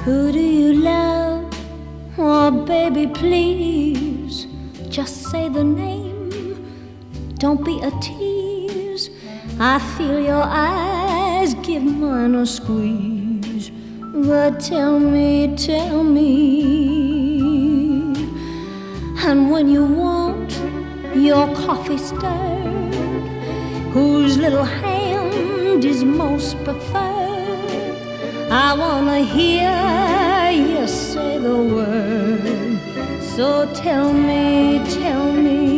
Who do you love? Oh, baby, please, just say the name. Don't be a tease. I feel your eyes give mine a squeeze. But tell me, and when you want your coffee stirred, whose little hand is most preferred? I wanna hear you say the word. So tell me, tell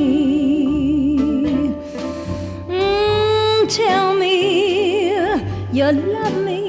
me you love me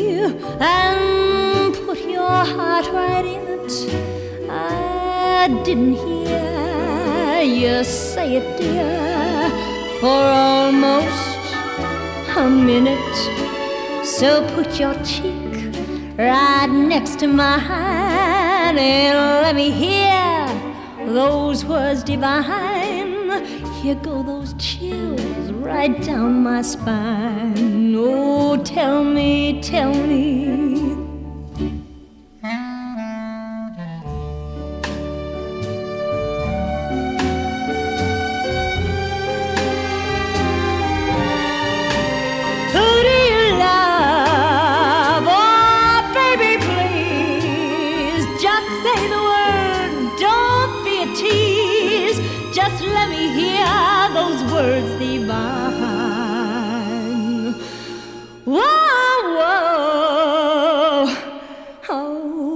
and put your heart right in it. I didn't hear you say it, dear, for almost a minute. So put your cheek right next to mine and let me hear those words divine. Here go those chills right down my spine. Oh, tell me, tell me. Say the word, don't be a tease. Just let me hear those words divine. Whoa, whoa, oh.